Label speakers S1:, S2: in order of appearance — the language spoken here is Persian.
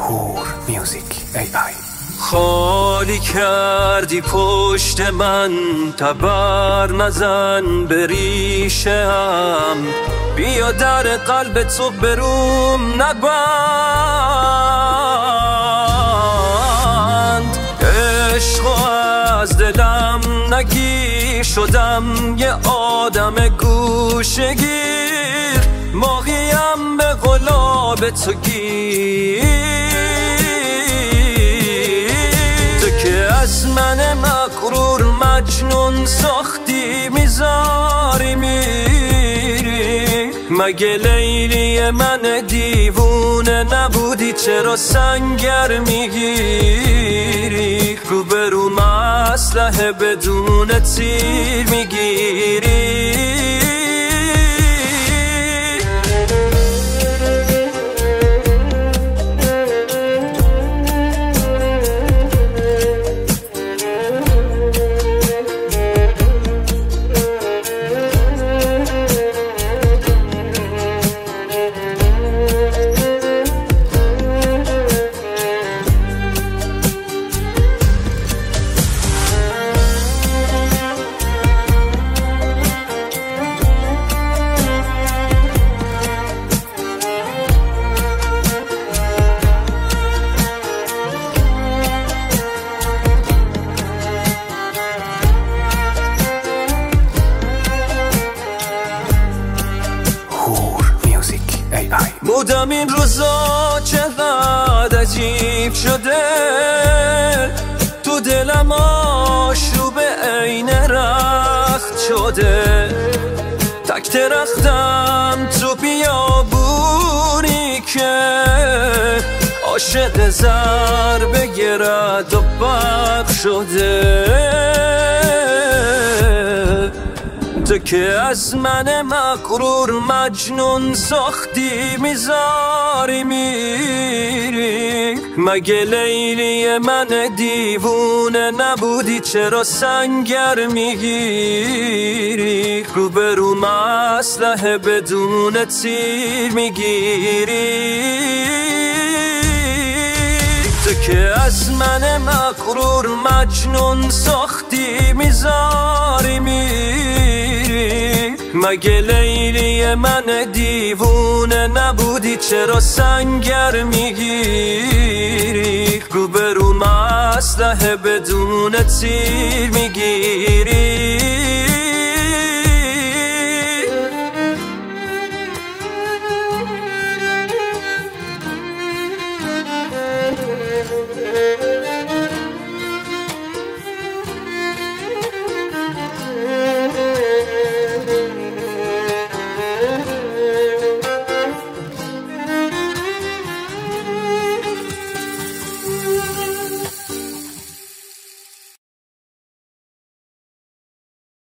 S1: هور میوزیک AI.
S2: خالی کردی پشت من، تبر نزن به ریشه‌ام، بیا در قلب تو بروم نبند. عشق از دلم نگی، شدم یه آدم گوشه‌گیر، ماهیم به قلاب تو گیر. از من مغرور مجنون ساختی میذاری میری، مگه لیلی من دیوونه نبودی؟ چرا سنگر میگیری؟ روبروم اسلحه بدون تیر میگیری. بودم این روزا چقدر عجیب شده، تو دلم آشوب عین رخت شده. تک درختم تو بیابونی که عاشق ضربه گرد و برق شده. تو که از من مغرور مجنون ساختی میذاری میری، مگه لیلی من دیوونه نبودی؟ چرا سنگر میگیری؟ روبروم اسلحه بدون تیر میگیری. تو که از من مغرور مجنون ساختی میذاری میری، مگه لیلی من دیوونه نبودی؟ چرا سنگر میگیری؟ روبروم اسلحه بدون تیر میگیری.